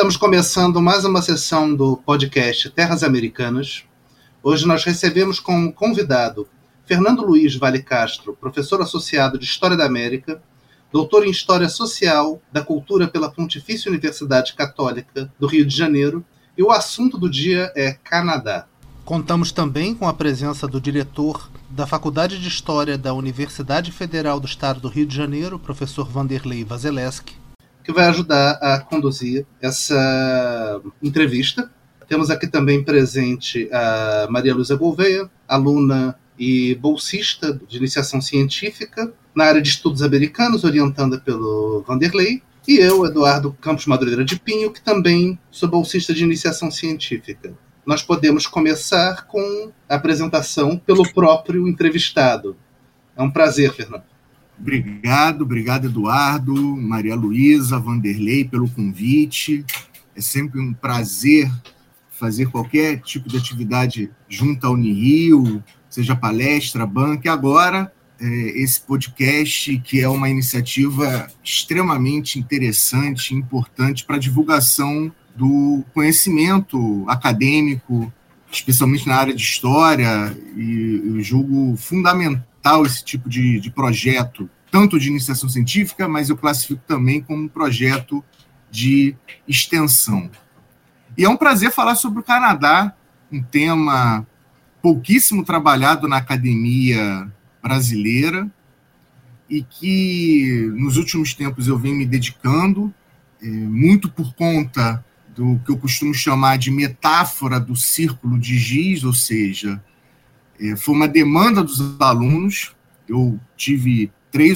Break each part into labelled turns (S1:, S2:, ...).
S1: Estamos começando mais uma sessão do podcast Terras Americanas. Hoje nós recebemos como convidado Fernando Luiz Vale Castro, professor associado de História da América, doutor em História Social da Cultura pela Pontifícia Universidade Católica do Rio de Janeiro, e o assunto do dia é Canadá. Contamos também com a presença do diretor da Faculdade de História da Universidade Federal do Estado do Rio de Janeiro, professor Vanderlei Vazeleski, que vai ajudar a conduzir essa entrevista. Temos aqui também presente a Maria Luísa Gouveia, aluna e bolsista de iniciação científica na área de estudos americanos, orientada pelo Vanderlei, e eu, Eduardo Campos Madureira de Pinho, que também sou bolsista de iniciação científica. Nós podemos começar com a apresentação pelo próprio entrevistado. É um prazer, Fernando.
S2: Obrigado, Eduardo, Maria Luísa, Vanderlei, pelo convite. É sempre um prazer fazer qualquer tipo de atividade junto à Unirio, seja palestra, banca, e agora esse podcast, que é uma iniciativa extremamente interessante e importante para a divulgação do conhecimento acadêmico, especialmente na área de história, e eu julgo fundamental esse tipo de projeto, tanto de iniciação científica, mas eu classifico também como um projeto de extensão. E é um prazer falar sobre o Canadá, um tema pouquíssimo trabalhado na academia brasileira e que nos últimos tempos eu venho me dedicando, muito por conta do que eu costumo chamar de metáfora do círculo de giz, ou seja, foi uma demanda dos alunos. Eu tive três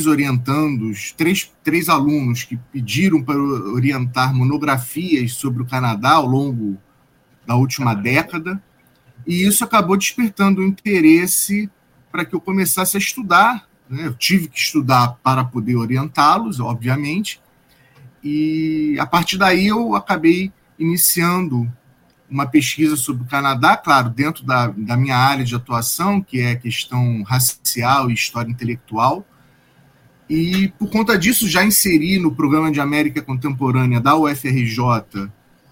S2: alunos que pediram para orientar monografias sobre o Canadá ao longo da última década, e isso acabou despertando o interesse para que eu começasse a estudar, né? Eu tive que estudar para poder orientá-los, obviamente, e a partir daí eu acabei iniciando uma pesquisa sobre o Canadá, claro, dentro da minha área de atuação, que é questão racial e história intelectual, e por conta disso já inseri no Programa de América Contemporânea da UFRJ,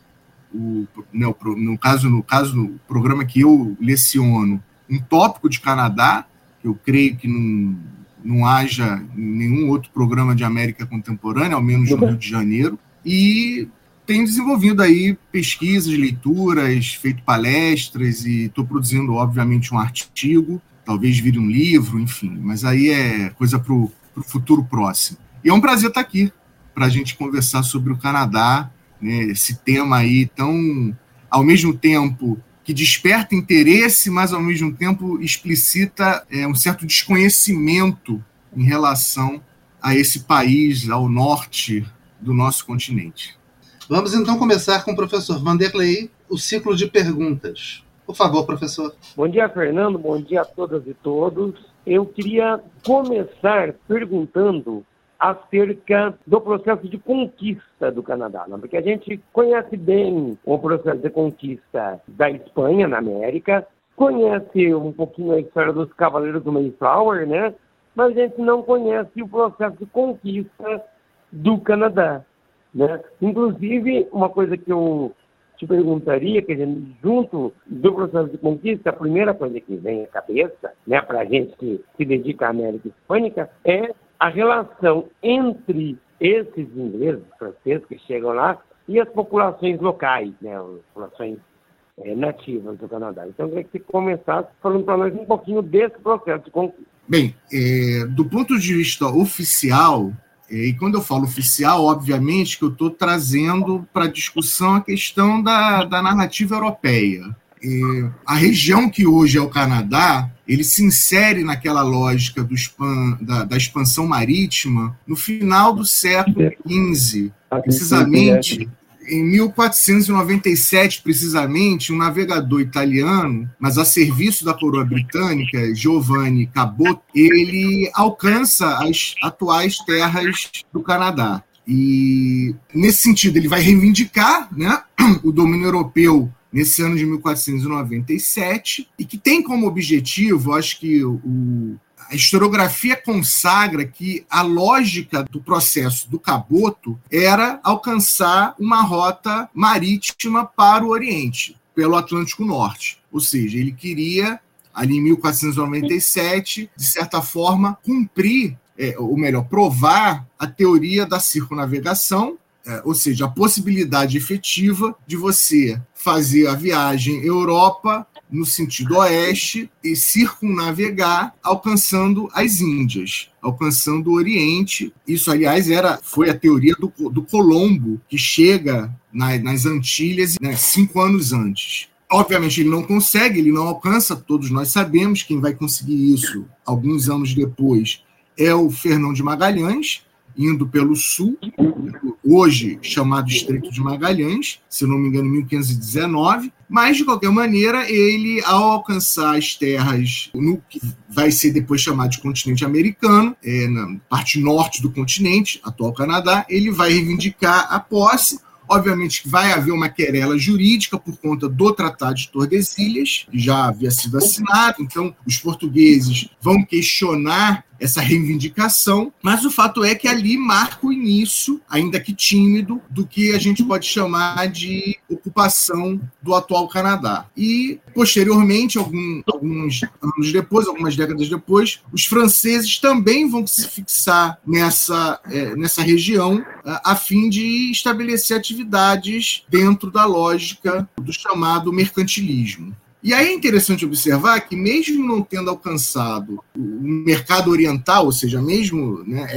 S2: no programa que eu leciono, um tópico de Canadá, que eu creio que não haja nenhum outro programa de América Contemporânea, ao menos no Rio de Janeiro, e tenho desenvolvido aí pesquisas, leituras, feito palestras, e estou produzindo, obviamente, um artigo, talvez vire um livro, enfim, mas aí é coisa para o futuro próximo. E é um prazer estar aqui para a gente conversar sobre o Canadá, né, esse tema aí tão, ao mesmo tempo que desperta interesse, mas ao mesmo tempo explicita um certo desconhecimento em relação a esse país ao norte do nosso continente.
S1: Vamos então começar com o professor Vanderlei, o ciclo de perguntas. Por favor, professor.
S3: Bom dia, Fernando. Bom dia a todas e todos. Eu queria começar perguntando acerca do processo de conquista do Canadá, né? Porque a gente conhece bem o processo de conquista da Espanha na América, conhece um pouquinho a história dos Cavaleiros do Mayflower, né? Mas a gente não conhece o processo de conquista do Canadá, né? Inclusive, uma coisa que eu te perguntaria, que a gente, junto do processo de conquista, a primeira coisa que vem à cabeça, né, para a gente que se dedica à América Hispânica, é a relação entre esses ingleses, franceses que chegam lá, e as populações locais, né, as populações nativas do Canadá. Então, eu queria que você começasse falando para nós um pouquinho desse processo de conquista.
S2: Bem, do ponto de vista oficial, e quando eu falo oficial, obviamente que eu estou trazendo para discussão a questão da narrativa europeia. A região que hoje é o Canadá, ele se insere naquela lógica da expansão marítima no final do século XV, precisamente em 1497, precisamente, um navegador italiano, mas a serviço da coroa britânica, Giovanni Cabot, ele alcança as atuais terras do Canadá. E, nesse sentido, ele vai reivindicar, né, o domínio europeu nesse ano de 1497, e que tem como objetivo, acho que A historiografia consagra que a lógica do processo do Caboto era alcançar uma rota marítima para o Oriente, pelo Atlântico Norte. Ou seja, ele queria, ali em 1497, de certa forma, cumprir, ou melhor, provar a teoria da circunnavegação, ou seja, a possibilidade efetiva de você fazer a viagem Europa no sentido oeste e circunnavegar, alcançando as Índias, alcançando o Oriente. Isso, aliás, foi a teoria do Colombo, que chega nas Antilhas, né, 5 anos antes. Obviamente, ele não consegue, ele não alcança, todos nós sabemos. Quem vai conseguir isso alguns anos depois é o Fernão de Magalhães, indo pelo sul, hoje chamado Estreito de Magalhães, se não me engano, em 1519, mas, de qualquer maneira, ele, ao alcançar as terras no que vai ser depois chamado de continente americano, na parte norte do continente, atual Canadá, ele vai reivindicar a posse. Obviamente que vai haver uma querela jurídica por conta do Tratado de Tordesilhas, que já havia sido assinado, então os portugueses vão questionar essa reivindicação, mas o fato é que ali marca o início, ainda que tímido, do que a gente pode chamar de ocupação do atual Canadá. E, posteriormente, alguns anos depois, algumas décadas depois, os franceses também vão se fixar nessa região a fim de estabelecer atividades dentro da lógica do chamado mercantilismo. E aí é interessante observar que, mesmo não tendo alcançado o mercado oriental, ou seja, mesmo, né,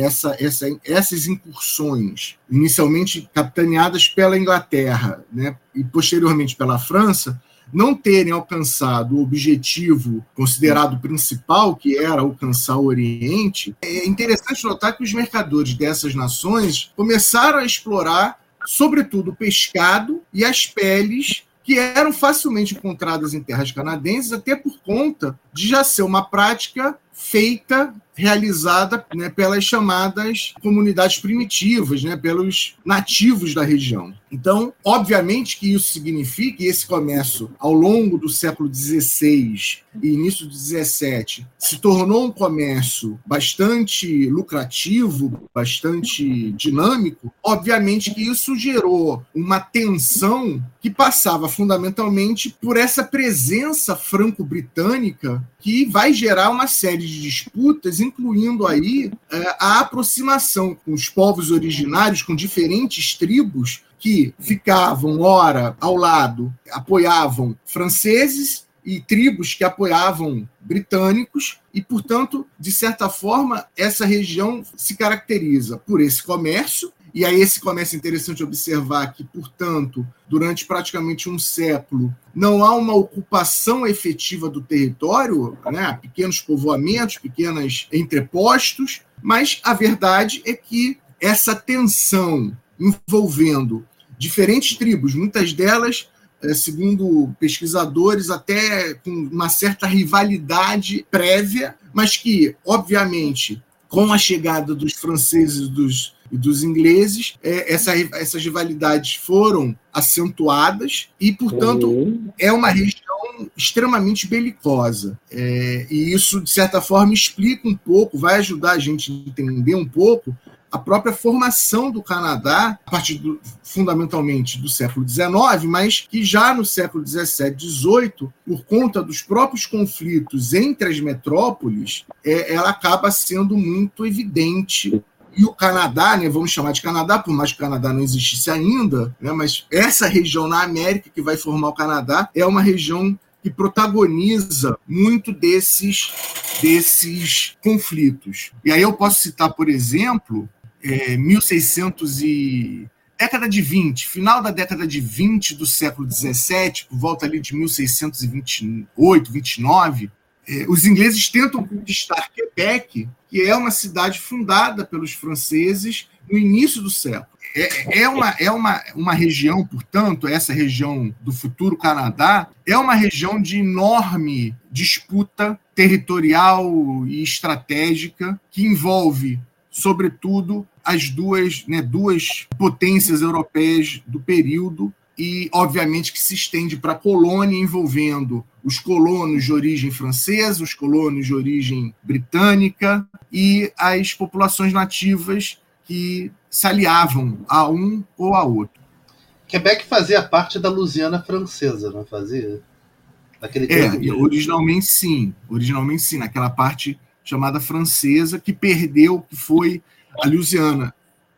S2: essas incursões, inicialmente capitaneadas pela Inglaterra, né, e posteriormente pela França, não terem alcançado o objetivo considerado principal, que era alcançar o Oriente, é interessante notar que os mercadores dessas nações começaram a explorar, sobretudo, o pescado e as peles, que eram facilmente encontradas em terras canadenses, até por conta de já ser uma prática feita, realizada, né, pelas chamadas comunidades primitivas, né, pelos nativos da região. Então, obviamente que isso significa que esse comércio, ao longo do século XVI e início do XVII, se tornou um comércio bastante lucrativo, bastante dinâmico. Obviamente que isso gerou uma tensão que passava fundamentalmente por essa presença franco-britânica, que vai gerar uma série de disputas, incluindo aí a aproximação com os povos originários, com diferentes tribos que ficavam, ora, ao lado, apoiavam franceses e tribos que apoiavam britânicos, e, portanto, de certa forma, essa região se caracteriza por esse comércio. E aí esse comércio é interessante observar que, portanto, durante praticamente um século, não há uma ocupação efetiva do território, né? Pequenos povoamentos, pequenos entrepostos, mas a verdade é que essa tensão envolvendo diferentes tribos, muitas delas, segundo pesquisadores, até com uma certa rivalidade prévia, mas que, obviamente, com a chegada dos franceses e dos ingleses, essas rivalidades foram acentuadas e, portanto, é uma região extremamente belicosa. E isso, de certa forma, explica um pouco, vai ajudar a gente a entender um pouco a própria formação do Canadá, a partir fundamentalmente do século XIX, mas que já no século XVII, XVIII, por conta dos próprios conflitos entre as metrópoles, ela acaba sendo muito evidente. E o Canadá, né, vamos chamar de Canadá, por mais que o Canadá não existisse ainda, né, mas essa região na América que vai formar o Canadá é uma região que protagoniza muito desses conflitos. E aí eu posso citar, por exemplo, 1600 e década de 20, final da década de 20 do século 17, por volta ali de 1628, 29, os ingleses tentam conquistar Quebec, que é uma cidade fundada pelos franceses no início do século. É uma região, portanto, essa região do futuro Canadá, é uma região de enorme disputa territorial e estratégica que envolve, sobretudo, as duas potências europeias do período, e, obviamente, que se estende para a colônia, envolvendo os colonos de origem francesa, os colonos de origem britânica e as populações nativas que se aliavam a um ou a outro.
S1: Quebec fazia parte da Louisiana francesa, não fazia?
S2: Originalmente sim, naquela parte chamada francesa, que perdeu, que foi a Louisiana.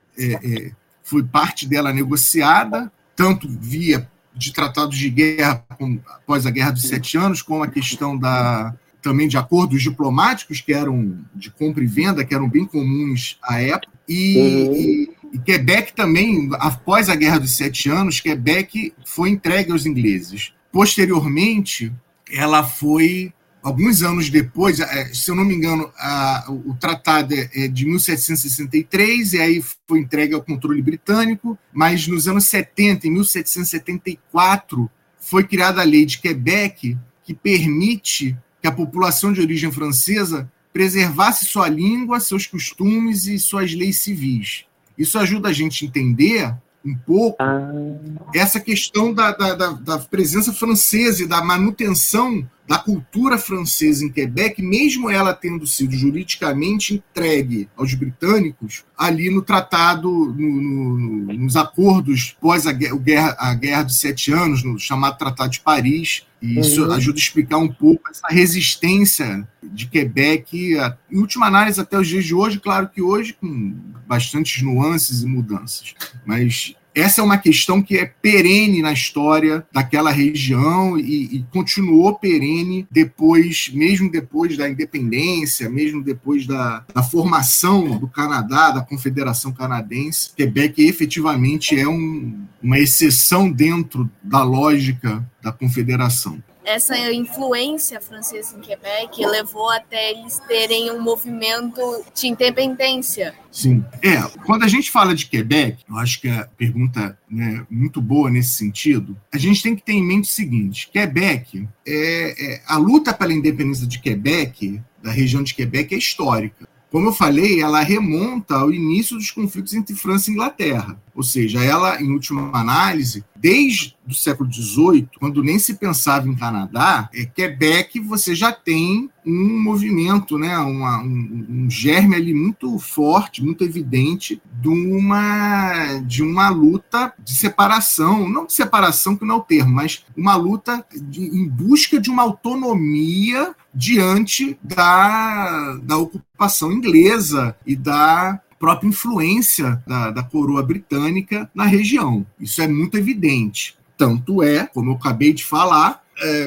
S2: Foi parte dela negociada, tanto via de tratados de guerra após a Guerra dos 7 Anos, como a questão também de acordos diplomáticos que eram de compra e venda, que eram bem comuns à época. E Quebec também, após a Guerra dos 7 Anos, Quebec foi entregue aos ingleses. Posteriormente, ela foi, alguns anos depois, se eu não me engano, o tratado é de 1763, e aí foi entregue ao controle britânico, mas nos anos 70, em 1774, foi criada a Lei de Quebec, que permite que a população de origem francesa preservasse sua língua, seus costumes e suas leis civis. Isso ajuda a gente a entender um pouco essa questão da presença francesa e da manutenção da cultura francesa em Quebec, mesmo ela tendo sido juridicamente entregue aos britânicos ali no tratado, nos acordos pós a Guerra dos 7 Anos, no chamado Tratado de Paris. E isso ajuda a explicar um pouco essa resistência de Quebec, em última análise, até os dias de hoje, claro que hoje com bastantes nuances e mudanças. Mas essa é uma questão que é perene na história daquela região e continuou perene mesmo depois da independência, mesmo depois da formação do Canadá, da Confederação Canadense. Quebec efetivamente é uma exceção dentro da lógica da Confederação.
S4: Essa influência francesa em Quebec levou até eles terem um movimento de independência.
S2: Sim. Quando a gente fala de Quebec, eu acho que a pergunta é muito boa nesse sentido, a gente tem que ter em mente o seguinte: Quebec, a luta pela independência de Quebec, da região de Quebec, é histórica. Como eu falei, ela remonta ao início dos conflitos entre França e Inglaterra. Ou seja, ela, em última análise, desde o século XVIII, quando nem se pensava em Canadá, Quebec você já tem um movimento, né, um germe ali muito forte, muito evidente, de uma luta de separação, não de separação que não é o termo, mas uma luta em busca de uma autonomia diante da ocupação inglesa e da própria influência da coroa britânica na região. Isso é muito evidente. Tanto é, como eu acabei de falar,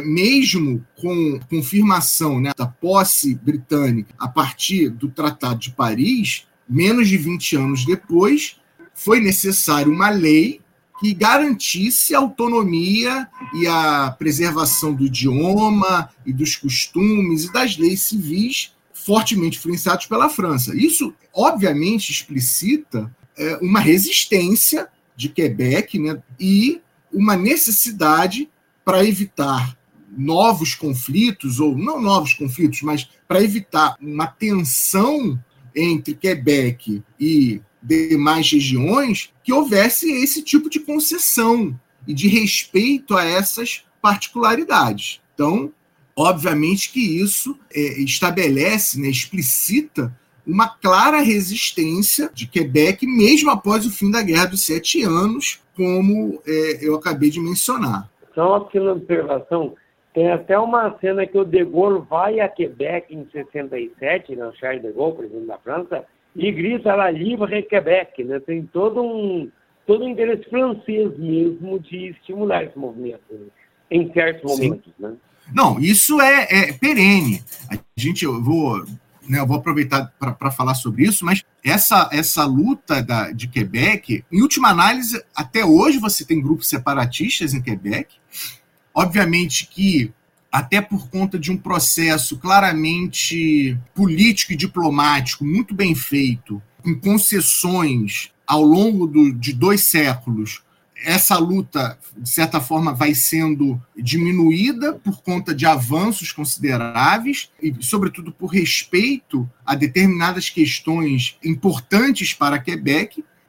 S2: mesmo com confirmação, né, da posse britânica a partir do Tratado de Paris, menos de 20 anos depois, foi necessário uma lei que garantisse a autonomia e a preservação do idioma e dos costumes e das leis civis fortemente influenciados pela França. Isso, obviamente, explicita uma resistência de Quebec, né, e uma necessidade para evitar novos conflitos, ou não novos conflitos, mas para evitar uma tensão entre Quebec e demais regiões, que houvesse esse tipo de concessão e de respeito a essas particularidades. Então, obviamente que isso estabelece, né, explicita uma clara resistência de Quebec, mesmo após o fim da Guerra dos 7 Anos, como eu acabei de mencionar.
S3: Só uma pequena observação. Tem até uma cena que o De Gaulle vai a Quebec em 67, né, Charles de Gaulle, presidente da França, e grita lá, livre Quebec, né? Tem todo um interesse francês mesmo de estimular esse movimento, né, em certos momentos. Né?
S2: Não, isso é perene. Eu vou aproveitar para falar sobre isso, mas essa luta de Quebec, em última análise, até hoje você tem grupos separatistas em Quebec. Obviamente que, até por conta de um processo claramente político e diplomático muito bem feito, com concessões ao longo de 2 séculos, essa luta, de certa forma, vai sendo diminuída por conta de avanços consideráveis e, sobretudo, por respeito a determinadas questões importantes para Quebec.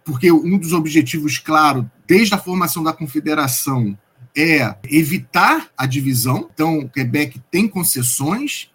S2: porque um dos objetivos, claro, desde a formação da Confederação, é evitar a divisão. Então, o Quebec tem concessões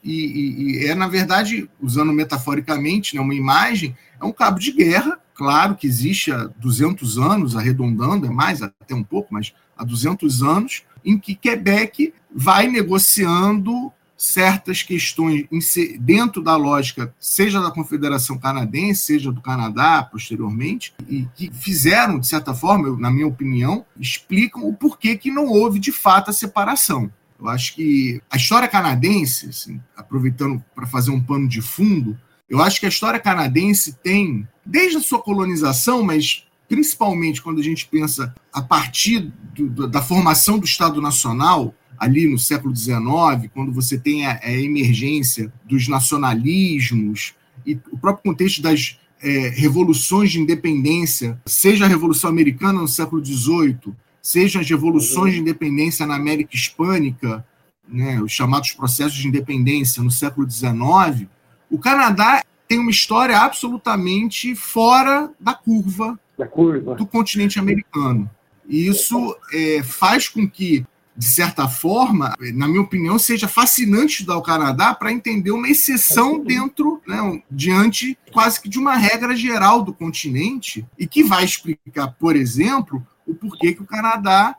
S2: e é, na verdade, usando metaforicamente, né, uma imagem, é um cabo de guerra, claro que existe há 200 anos, arredondando, é mais até um pouco, mas há 200 anos, em que Quebec vai negociando certas questões dentro da lógica, seja da Confederação Canadense, seja do Canadá, posteriormente, e que fizeram, de certa forma, na minha opinião, explicam o porquê que não houve, de fato, a separação. Eu acho que a história canadense, assim, aproveitando para fazer um pano de fundo, eu acho que a história canadense tem, desde a sua colonização, mas principalmente quando a gente pensa a partir da formação do Estado Nacional, ali no século XIX, quando você tem a emergência dos nacionalismos e o próprio contexto das revoluções de independência, seja a Revolução Americana no século XVIII, seja as revoluções de independência na América Hispânica, né, os chamados processos de independência no século XIX, o Canadá tem uma história absolutamente fora da curva do continente americano. E isso faz com que, de certa forma, na minha opinião, seja fascinante estudar o Canadá para entender uma exceção dentro, né, diante quase que de uma regra geral do continente e que vai explicar, por exemplo, o porquê que o Canadá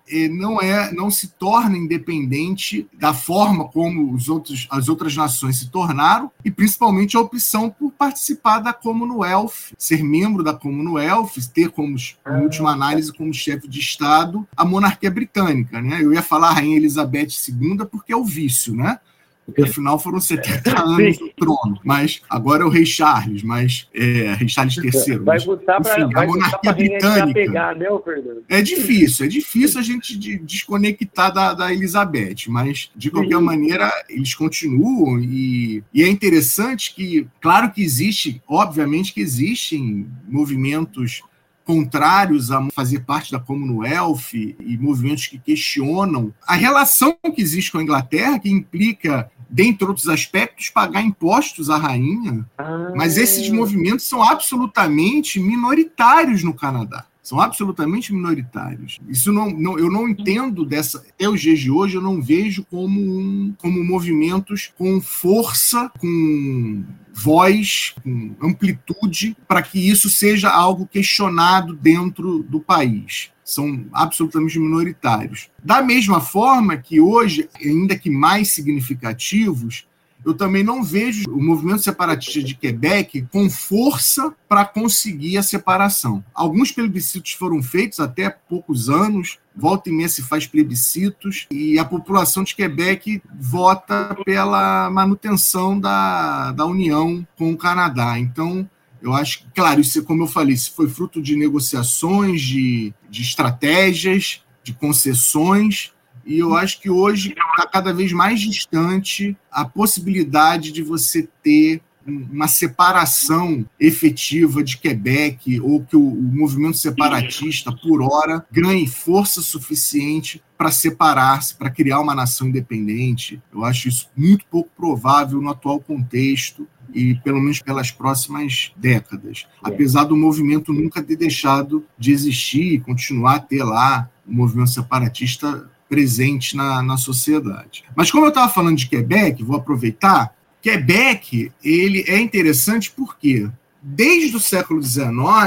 S2: não se torna independente da forma como as outras nações se tornaram e principalmente a opção por participar da Commonwealth, ser membro da Commonwealth, ter como, em última análise, como chefe de Estado, a monarquia britânica, né? Eu ia falar a Rainha Elizabeth II porque é o vício, né? Porque afinal foram 70 anos no trono, mas agora é o Rei Charles, Rei Charles III.
S3: Vai gostar para
S2: a monarquia britânica.
S3: Pegar, né, Fernando?
S2: É difícil a gente desconectar da Elizabeth, mas de qualquer maneira eles continuam e é interessante que, claro que obviamente que existem movimentos contrários a fazer parte da Commonwealth e movimentos que questionam a relação que existe com a Inglaterra, que implica, dentre outros aspectos, pagar impostos à rainha. Mas esses movimentos são absolutamente minoritários no Canadá. São absolutamente minoritários. Isso eu não entendo até os dias de hoje, eu não vejo como movimentos com força, com voz, com amplitude, para que isso seja algo questionado dentro do país. São absolutamente minoritários. Da mesma forma que hoje, ainda que mais significativos, eu também não vejo o movimento separatista de Quebec com força para conseguir a separação. Alguns plebiscitos foram feitos até há poucos anos, volta e meia se faz plebiscitos, e a população de Quebec vota pela manutenção da união com o Canadá. Então, eu acho que, claro, isso, como eu falei, isso foi fruto de negociações, de estratégias, de concessões, e eu acho que hoje está cada vez mais distante a possibilidade de você ter uma separação efetiva de Quebec ou que o movimento separatista, por hora, ganhe força suficiente para separar-se, para criar uma nação independente. Eu acho isso muito pouco provável no atual contexto e pelo menos pelas próximas décadas. Apesar do movimento nunca ter deixado de existir e continuar a ter lá o movimento separatista presente na sociedade. Mas como eu estava falando de Quebec, vou aproveitar, Quebec ele é interessante porque, desde o século XIX,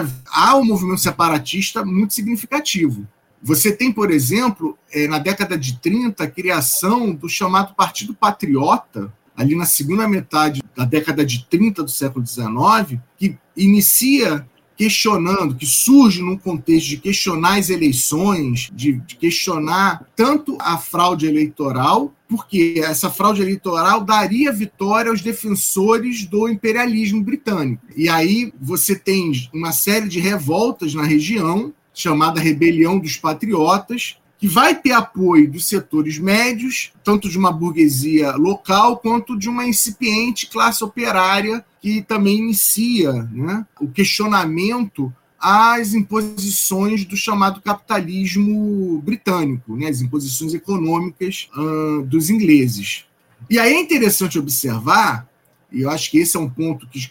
S2: há um movimento separatista muito significativo. Você tem, por exemplo, na década de 30, a criação do chamado Partido Patriota, ali na segunda metade da década de 30 do século XIX, que inicia questionando, que surge num contexto de questionar as eleições, de questionar tanto a fraude eleitoral, porque essa fraude eleitoral daria vitória aos defensores do imperialismo britânico. E aí você tem uma série de revoltas na região, chamada Rebelião dos Patriotas, que vai ter apoio dos setores médios, tanto de uma burguesia local quanto de uma incipiente classe operária que também inicia, né, o questionamento às imposições do chamado capitalismo britânico, né, as imposições econômicas dos ingleses. E aí é interessante observar, e eu acho que esse é um ponto que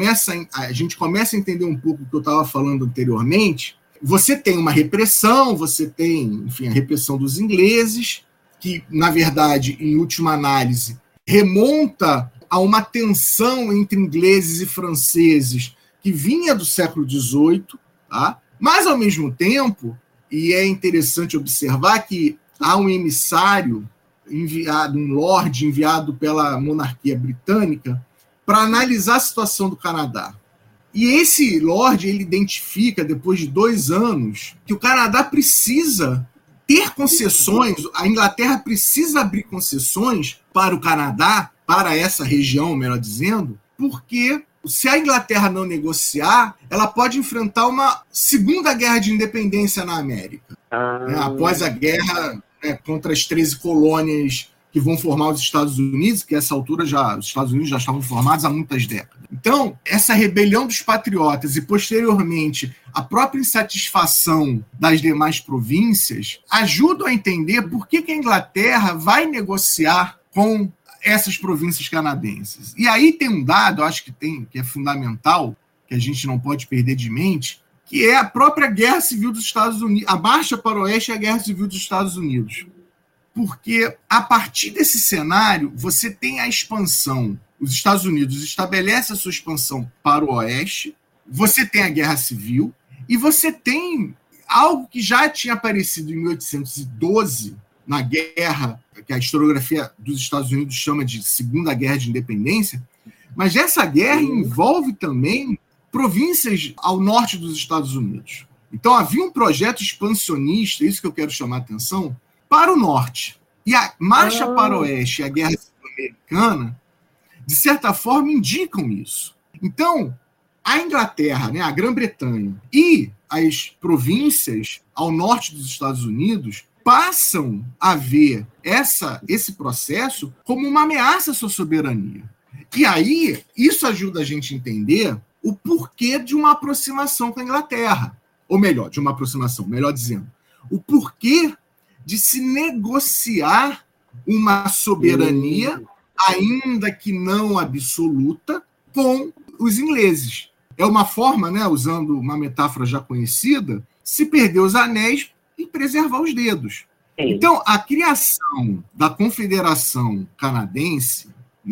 S2: a gente começa a entender um pouco o que eu estava falando anteriormente. Você tem uma repressão, você tem, enfim, a repressão dos ingleses, que, na verdade, em última análise, remonta a uma tensão entre ingleses e franceses que vinha do século XVIII, tá? Mas, ao mesmo tempo, e é interessante observar que há um emissário enviado, um lorde enviado pela monarquia britânica para analisar a situação do Canadá. E esse lorde, ele identifica, depois de 2 anos, que o Canadá precisa ter concessões, a Inglaterra precisa abrir concessões para o Canadá, para essa região, melhor dizendo, porque se a Inglaterra não negociar, ela pode enfrentar uma segunda guerra de independência na América. Após a guerra contra as 13 colônias que vão formar os Estados Unidos, que a essa altura os Estados Unidos já estavam formados há muitas décadas. Então, essa rebelião dos patriotas e, posteriormente, a própria insatisfação das demais províncias ajudam a entender por que a Inglaterra vai negociar com essas províncias canadenses. E aí tem um dado, eu acho que é fundamental, que a gente não pode perder de mente, que é a própria Guerra Civil dos Estados Unidos, a marcha para o oeste e a Guerra Civil dos Estados Unidos. Porque, a partir desse cenário, você tem a expansão. Os Estados Unidos estabelecem a sua expansão para o oeste, você tem a Guerra Civil, e você tem algo que já tinha aparecido em 1812, na guerra, que a historiografia dos Estados Unidos chama de Segunda Guerra de Independência, mas essa guerra envolve também províncias ao norte dos Estados Unidos. Então, havia um projeto expansionista, isso que eu quero chamar a atenção, para o norte. E a marcha para o oeste e a Guerra Civil Americana, de certa forma, indicam isso. Então, a Inglaterra, a Grã-Bretanha e as províncias ao norte dos Estados Unidos passam a ver esse processo como uma ameaça à sua soberania. E aí, isso ajuda a gente a entender o porquê de uma aproximação com a Inglaterra. Ou melhor, de uma aproximação, melhor dizendo, o porquê de se negociar uma soberania, ainda que não absoluta, com os ingleses. É uma forma, usando uma metáfora já conhecida, se perder os anéis e preservar os dedos. Então, a criação da Confederação Canadense,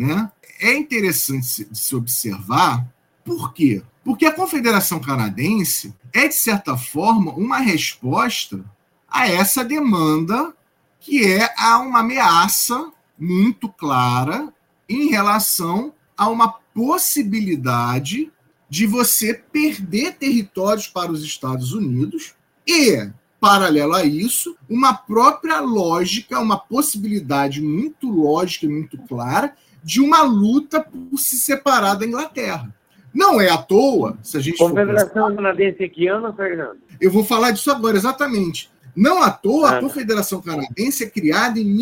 S2: é interessante de se observar. Por quê? Porque a Confederação Canadense é, de certa forma, uma resposta a essa demanda que é uma ameaça muito clara em relação a uma possibilidade de você perder territórios para os Estados Unidos e, paralelo a isso, uma própria lógica, uma possibilidade muito lógica e muito clara de uma luta por se separar da Inglaterra. Não é à toa, se a gente
S3: Confederação Canadense que ano, Fernando?
S2: Eu vou falar disso agora, exatamente. Não à toa, a Confederação Canadense é criada em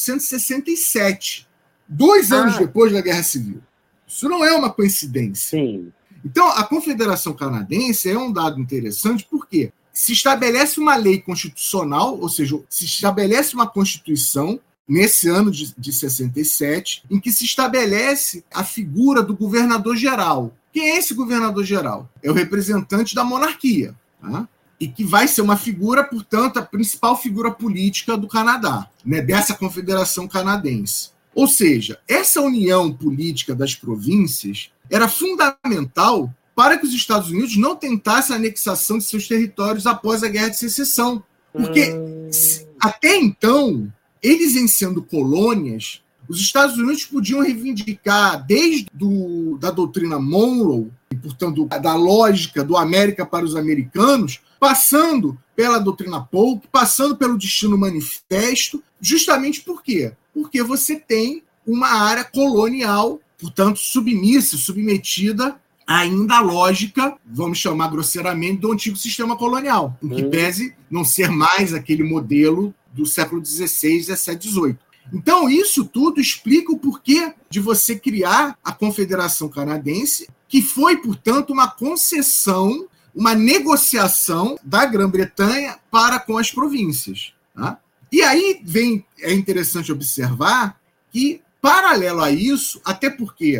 S2: 1867, 2 anos depois da Guerra Civil. Isso não é uma coincidência.
S3: Sim.
S2: Então, a Confederação Canadense é um dado interessante porque se estabelece uma lei constitucional, ou seja, se estabelece uma Constituição nesse ano de 67, em que se estabelece a figura do governador-geral. Quem é esse governador-geral? É o representante da monarquia, tá? E que vai ser uma figura, portanto, a principal figura política do Canadá, dessa Confederação Canadense. Ou seja, essa união política das províncias era fundamental para que os Estados Unidos não tentassem a anexação de seus territórios após a Guerra de Secessão. Porque, até então, eles em sendo colônias, os Estados Unidos podiam reivindicar, desde da doutrina Monroe, e, portanto, da lógica do América para os americanos, passando pela doutrina Polk, passando pelo Destino Manifesto, justamente por quê? Porque você tem uma área colonial, portanto, submetida ainda à lógica, vamos chamar grosseiramente, do antigo sistema colonial, em que pese não ser mais aquele modelo do século XVI, XVII, XVIII. Então, isso tudo explica o porquê de você criar a Confederação Canadense, que foi, portanto, uma concessão, uma negociação da Grã-Bretanha para com as províncias. Tá? E aí é interessante observar que, paralelo a isso, até porque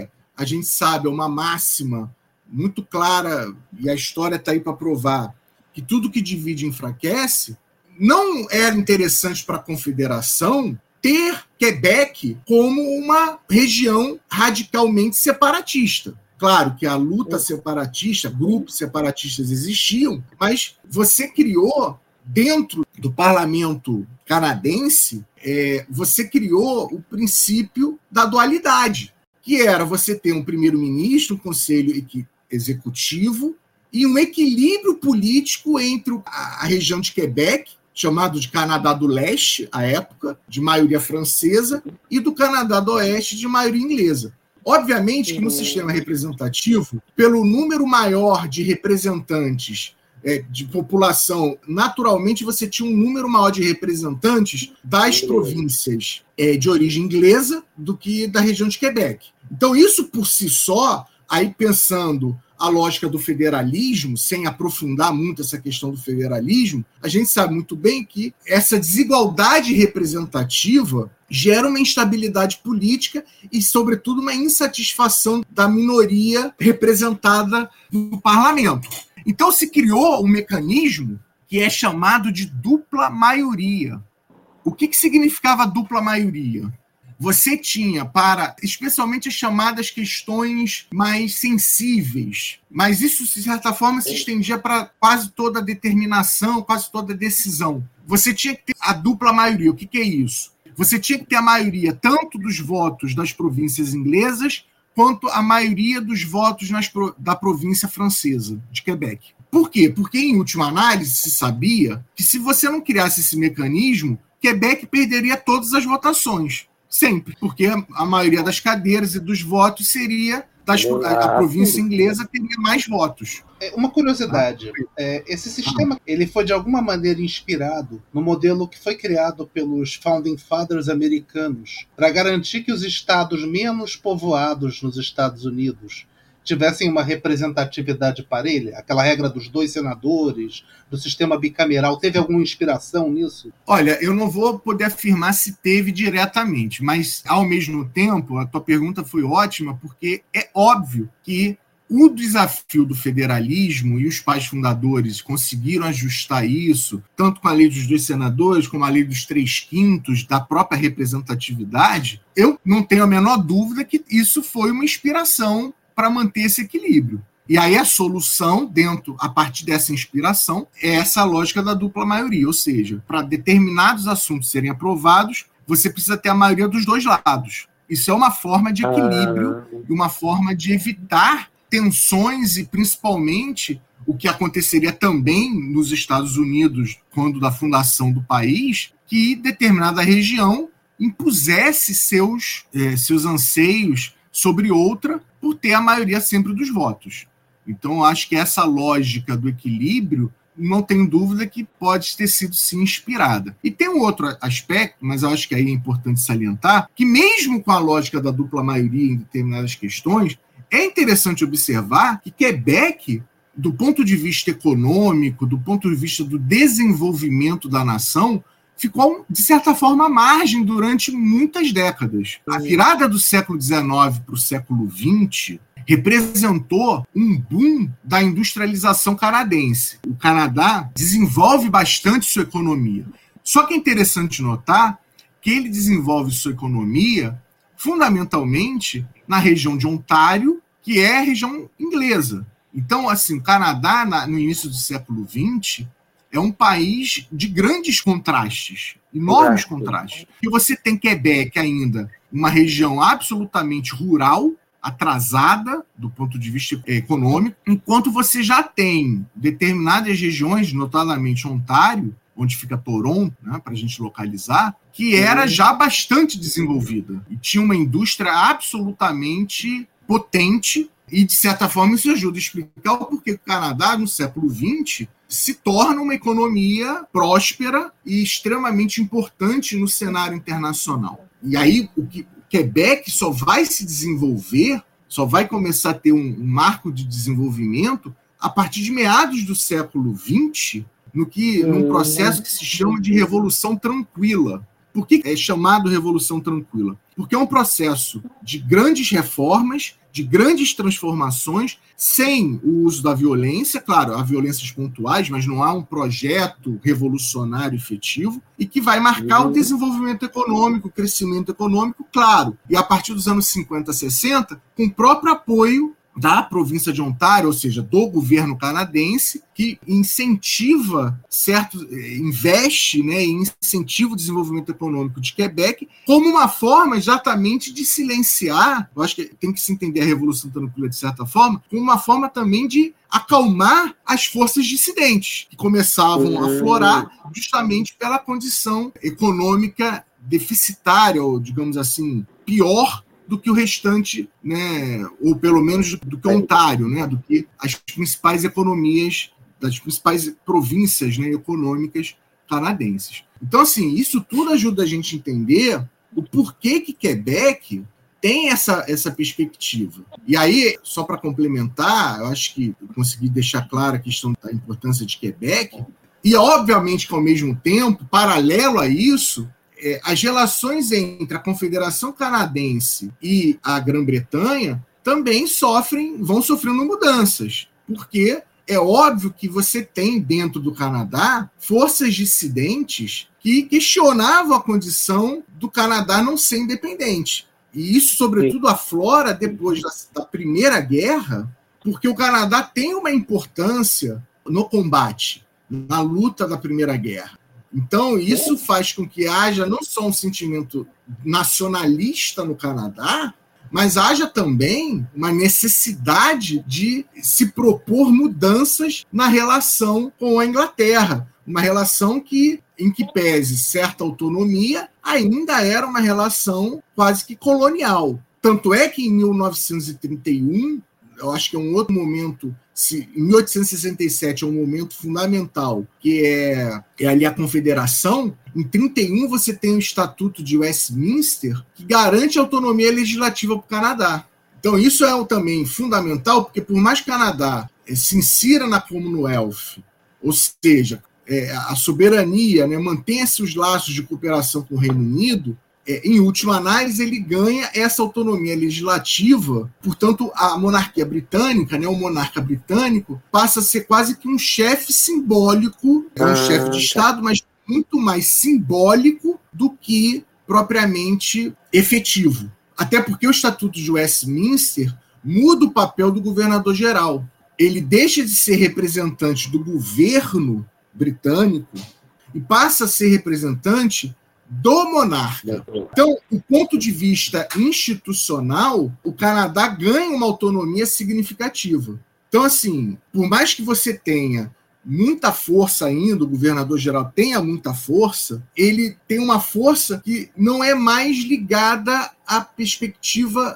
S2: a gente sabe, é uma máxima muito clara, e a história está aí para provar, que tudo que divide enfraquece, não era interessante para a Confederação ter Quebec como uma região radicalmente separatista. Claro que a luta separatista, grupos separatistas existiam, mas você criou, dentro do parlamento canadense, você criou o princípio da dualidade, que era você ter um primeiro-ministro, um conselho executivo e um equilíbrio político entre a região de Quebec, chamado de Canadá do Leste, à época, de maioria francesa, e do Canadá do Oeste, de maioria inglesa. Obviamente que no sistema representativo, pelo número maior de representantes de população, naturalmente você tinha um número maior de representantes das províncias de origem inglesa do que da região de Quebec. Então, isso por si só, aí pensando a lógica do federalismo, sem aprofundar muito essa questão do federalismo, a gente sabe muito bem que essa desigualdade representativa gera uma instabilidade política e, sobretudo, uma insatisfação da minoria representada no parlamento. Então, se criou um mecanismo que é chamado de dupla maioria. O que significava dupla maioria? Você tinha para, especialmente as chamadas questões mais sensíveis, mas isso, de certa forma, se estendia para quase toda a determinação, quase toda a decisão. Você tinha que ter a dupla maioria. O que é isso? Você tinha que ter a maioria tanto dos votos das províncias inglesas quanto a maioria dos votos da província francesa, de Quebec. Por quê? Porque, em última análise, se sabia que se você não criasse esse mecanismo, Quebec perderia todas as votações. Sempre, porque a maioria das cadeiras e dos votos seria a província inglesa teria mais votos.
S1: Uma curiosidade, esse sistema ele foi de alguma maneira inspirado no modelo que foi criado pelos Founding Fathers americanos para garantir que os estados menos povoados nos Estados Unidos tivessem uma representatividade parelha? Aquela regra dos 2 senadores, do sistema bicameral, teve alguma inspiração nisso?
S2: Olha, eu não vou poder afirmar se teve diretamente, mas, ao mesmo tempo, a tua pergunta foi ótima, porque é óbvio que o desafio do federalismo, e os pais fundadores conseguiram ajustar isso, tanto com a lei dos 2 senadores, como a lei dos 3/5 da própria representatividade, eu não tenho a menor dúvida que isso foi uma inspiração para manter esse equilíbrio. E aí a solução, a partir dessa inspiração, é essa lógica da dupla maioria, ou seja, para determinados assuntos serem aprovados, você precisa ter a maioria dos dois lados. Isso é uma forma de equilíbrio, uma forma de evitar tensões e, principalmente, o que aconteceria também nos Estados Unidos, quando da fundação do país, que determinada região impusesse seus anseios sobre outra, por ter a maioria sempre dos votos. Então, acho que essa lógica do equilíbrio, não tenho dúvida que pode ter sido, sim, inspirada. E tem um outro aspecto, mas eu acho que aí é importante salientar, que mesmo com a lógica da dupla maioria em determinadas questões, é interessante observar que Quebec, do ponto de vista econômico, do ponto de vista do desenvolvimento da nação, ficou, de certa forma, à margem durante muitas décadas. A virada do século XIX para o século XX representou um boom da industrialização canadense. O Canadá desenvolve bastante sua economia. Só que é interessante notar que ele desenvolve sua economia fundamentalmente na região de Ontário, que é a região inglesa. Então, assim, o Canadá, no início do século XX, é um país de grandes contrastes, enormes contrastes. E você tem Quebec ainda, uma região absolutamente rural, atrasada do ponto de vista econômico, enquanto você já tem determinadas regiões, notadamente Ontário, onde fica Toronto, né, para a gente localizar, que era já bastante desenvolvida e tinha uma indústria absolutamente potente. E, de certa forma, isso ajuda a explicar o porquê o Canadá, no século XX, se torna uma economia próspera e extremamente importante no cenário internacional. E aí, o Quebec só vai se desenvolver, só vai começar a ter um marco de desenvolvimento a partir de meados do século XX, num processo que se chama de Revolução Tranquila. Por que é chamado Revolução Tranquila? Porque é um processo de grandes reformas de grandes transformações sem o uso da violência, claro, há violências pontuais, mas não há um projeto revolucionário efetivo, e que vai marcar o desenvolvimento econômico, o crescimento econômico, claro, e a partir dos anos 50, 60, com o próprio apoio da província de Ontário, ou seja, do governo canadense, que incentiva investe, né, e incentiva o desenvolvimento econômico de Quebec como uma forma exatamente de silenciar, eu acho que tem que se entender a Revolução Tranquila de certa forma, como uma forma também de acalmar as forças dissidentes, que começavam a aflorar justamente pela condição econômica deficitária, ou digamos assim, pior do que o restante, né, ou pelo menos do que Ontário, né, do que as principais economias das principais províncias, né, econômicas canadenses. Então, assim, isso tudo ajuda a gente a entender o porquê que Quebec tem essa perspectiva. E aí, só para complementar, eu acho que eu consegui deixar clara a questão da importância de Quebec, e obviamente que ao mesmo tempo, paralelo a isso, as relações entre a Confederação Canadense e a Grã-Bretanha também vão sofrendo mudanças, porque é óbvio que você tem dentro do Canadá forças dissidentes que questionavam a condição do Canadá não ser independente. E isso, sobretudo, aflora depois da Primeira Guerra, porque o Canadá tem uma importância no combate, na luta da Primeira Guerra. Então, isso faz com que haja não só um sentimento nacionalista no Canadá, mas haja também uma necessidade de se propor mudanças na relação com a Inglaterra, uma relação em que pese certa autonomia, ainda era uma relação quase que colonial. Tanto é que em 1931, eu acho que é um outro momento, em 1867 é um momento fundamental, que é ali a Confederação. Em 31 você tem o Estatuto de Westminster, que garante autonomia legislativa para o Canadá. Então isso é também fundamental, porque por mais que o Canadá se insira na Commonwealth, ou seja, a soberania, né, mantenha-se os laços de cooperação com o Reino Unido, em última análise, ele ganha essa autonomia legislativa. Portanto, a monarquia britânica, né, o monarca britânico, passa a ser quase que um chefe simbólico, um chefe de Estado, mas muito mais simbólico do que propriamente efetivo. Até porque o Estatuto de Westminster muda o papel do governador-geral. Ele deixa de ser representante do governo britânico e passa a ser representante do monarca. Então, do ponto de vista institucional, o Canadá ganha uma autonomia significativa. Então, assim, por mais que você tenha muita força ainda, o governador-geral tenha muita força, ele tem uma força que não é mais ligada à perspectiva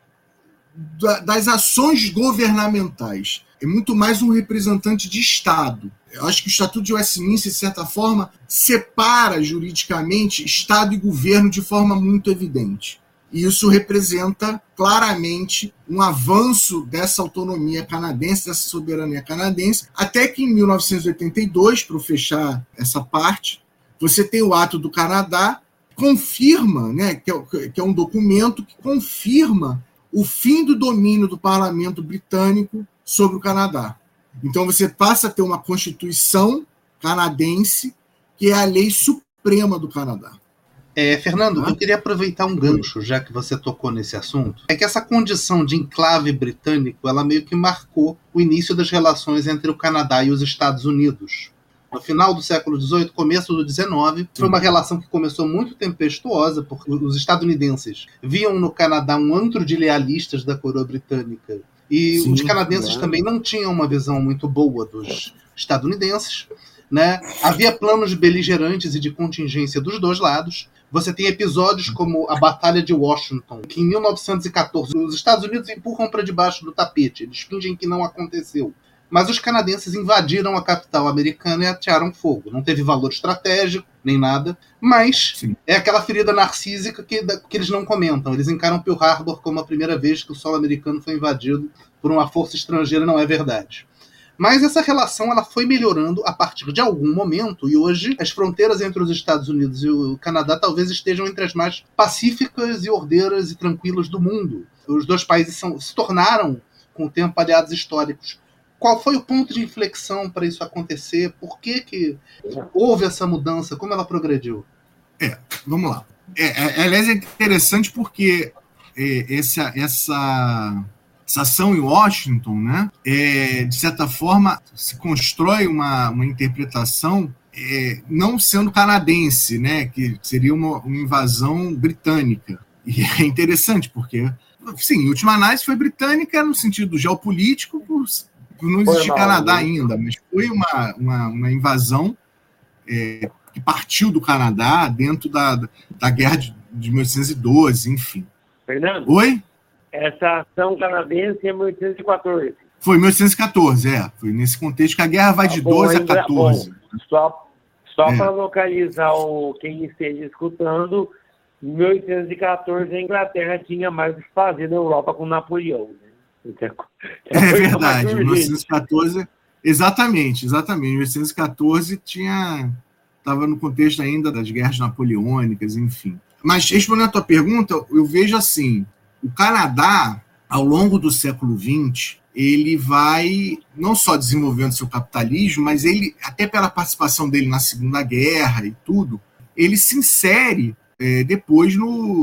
S2: das ações governamentais. É muito mais um representante de Estado. Eu acho que o Estatuto de Westminster, de certa forma, separa juridicamente Estado e governo de forma muito evidente. E isso representa claramente um avanço dessa autonomia canadense, dessa soberania canadense, até que em 1982, para fechar essa parte, você tem o Ato do Canadá, confirma, né, que é um documento que confirma o fim do domínio do parlamento britânico sobre o Canadá. Então você passa a ter uma Constituição canadense, que é a lei suprema do Canadá.
S1: Fernando, eu queria aproveitar um gancho, já que você tocou nesse assunto. É que essa condição de enclave britânico, ela meio que marcou o início das relações entre o Canadá e os Estados Unidos. No final do século XVIII, começo do XIX, foi uma relação que começou muito tempestuosa, porque os estadunidenses viam no Canadá um antro de lealistas da coroa britânica. E os canadenses também não tinham uma visão muito boa dos estadunidenses, né? Havia planos beligerantes e de contingência dos dois lados. Você tem episódios como a Batalha de Washington, que em 1914 os Estados Unidos empurram para debaixo do tapete. Eles fingem que não aconteceu. Mas os canadenses invadiram a capital americana e atearam fogo. Não teve valor estratégico, nem nada, mas é aquela ferida narcísica que eles não comentam. Eles encaram Pearl Harbor como a primeira vez que o solo americano foi invadido por uma força estrangeira, não é verdade. Mas essa relação ela foi melhorando a partir de algum momento, e hoje as fronteiras entre os Estados Unidos e o Canadá talvez estejam entre as mais pacíficas e ordeiras e tranquilas do mundo. Os dois países se tornaram, com o tempo, aliados históricos. Qual foi o ponto de inflexão para isso acontecer? Por que houve essa mudança? Como ela progrediu?
S2: Vamos lá. Aliás, é interessante porque essa ação em Washington, né, de certa forma, se constrói uma interpretação não sendo canadense, né, que seria uma invasão britânica. E é interessante porque, sim, em última análise foi britânica no sentido geopolítico, por não existir Canadá ainda, mas foi uma invasão que partiu do Canadá dentro da guerra de 1812, enfim.
S3: Fernando?
S2: Oi?
S3: Essa ação canadense é 1814.
S2: Foi 1814, foi nesse contexto que a guerra vai de 12 a 14.
S3: Só para localizar quem esteja escutando, em 1814 a Inglaterra tinha mais o que fazer na Europa com Napoleão. Né? Então,
S2: é verdade, 1914, exatamente. 1914 estava no contexto ainda das guerras napoleônicas, enfim. Mas, respondendo a tua pergunta, eu vejo assim, o Canadá, ao longo do século XX, ele vai não só desenvolvendo seu capitalismo, mas ele, até pela participação dele na Segunda Guerra e tudo, ele se insere depois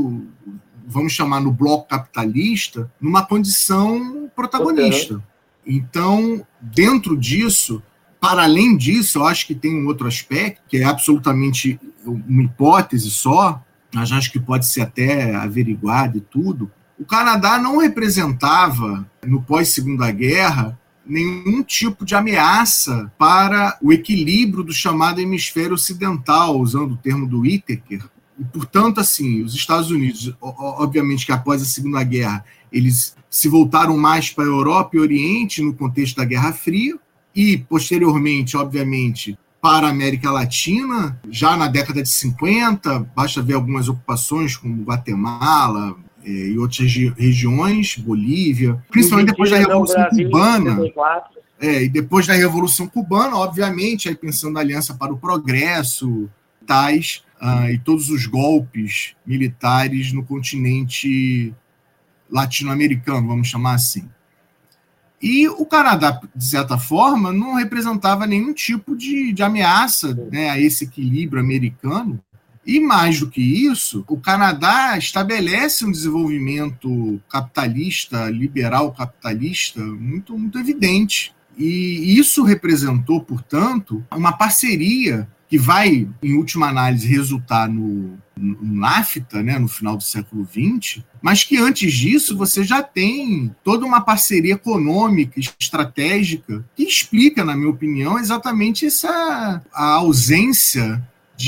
S2: vamos chamar no bloco capitalista, numa condição protagonista. Então, dentro disso, para além disso, eu acho que tem um outro aspecto, que é absolutamente uma hipótese só, mas acho que pode ser até averiguado e tudo. O Canadá não representava, no pós-Segunda Guerra, nenhum tipo de ameaça para o equilíbrio do chamado hemisfério ocidental, usando o termo do Whittaker. E, portanto, assim, os Estados Unidos, obviamente que após a Segunda Guerra, eles se voltaram mais para a Europa e Oriente no contexto da Guerra Fria, e, posteriormente, obviamente, para a América Latina, já na década de 50, basta ver algumas ocupações como Guatemala e outras regiões, Bolívia, principalmente depois da Revolução Cubana. E depois da Revolução Cubana, obviamente, aí pensando na Aliança para o Progresso, e todos os golpes militares no continente latino-americano, vamos chamar assim. E o Canadá, de certa forma, não representava nenhum tipo de ameaça, né, a esse equilíbrio americano. E mais do que isso, o Canadá estabelece um desenvolvimento capitalista, liberal capitalista, muito, muito evidente. E isso representou, portanto, uma parceria que vai, em última análise, resultar no NAFTA, né, no final do século XX, mas que antes disso você já tem toda uma parceria econômica, estratégica, que explica, na minha opinião, exatamente a ausência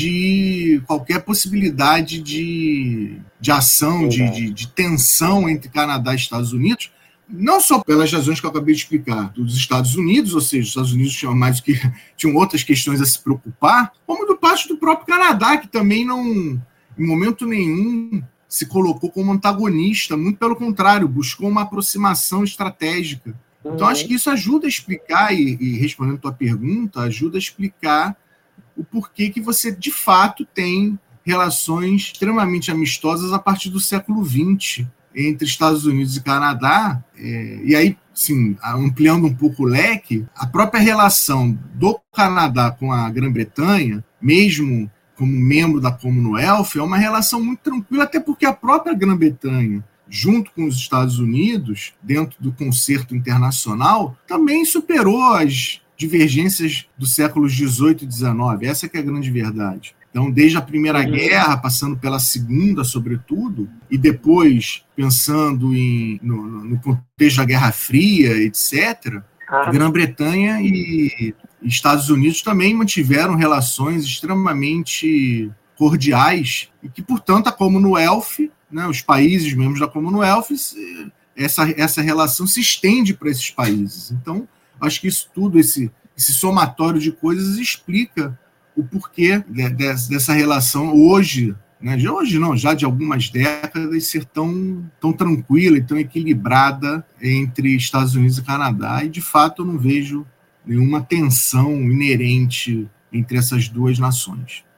S2: de qualquer possibilidade de ação, de tensão entre Canadá e Estados Unidos, não só pelas razões que eu acabei de explicar dos Estados Unidos, ou seja, os Estados Unidos tinham outras questões a se preocupar, como do parte do próprio Canadá, que também não, em momento nenhum, se colocou como antagonista, muito pelo contrário, buscou uma aproximação estratégica. Então, acho que isso ajuda a explicar, e respondendo a tua pergunta, ajuda a explicar o porquê que você, de fato, tem relações extremamente amistosas a partir do século XX, entre Estados Unidos e Canadá, e aí, sim, ampliando um pouco o leque, a própria relação do Canadá com a Grã-Bretanha, mesmo como membro da Commonwealth, é uma relação muito tranquila, até porque a própria Grã-Bretanha, junto com os Estados Unidos, dentro do concerto internacional, também superou as divergências dos séculos XVIII e XIX. Essa que é a grande verdade. Então, desde a Primeira Guerra, passando pela Segunda, sobretudo, e depois pensando no contexto da Guerra Fria, etc., a Grã-Bretanha e Estados Unidos também mantiveram relações extremamente cordiais e que, portanto, a Commonwealth, né, os países membros da Commonwealth, essa relação se estende para esses países. Então, acho que isso tudo, esse somatório de coisas explica o porquê dessa relação hoje, né, já de algumas décadas, ser tão tranquila e tão equilibrada entre Estados Unidos e Canadá. E, de fato, eu não vejo nenhuma tensão inerente entre essas duas nações.